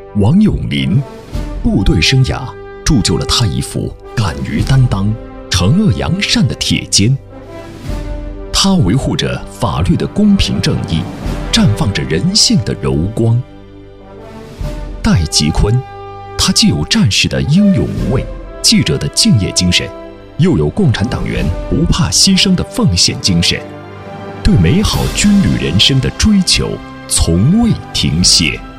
王永林，部队生涯铸就了他一副敢于担当、惩恶扬善的铁肩。他维护着法律的公平正义，绽放着人性的柔光。戴吉坤，他既有战士的英勇无畏、记者的敬业精神，又有共产党员不怕牺牲的奉献精神，对美好军旅人生的追求从未停歇。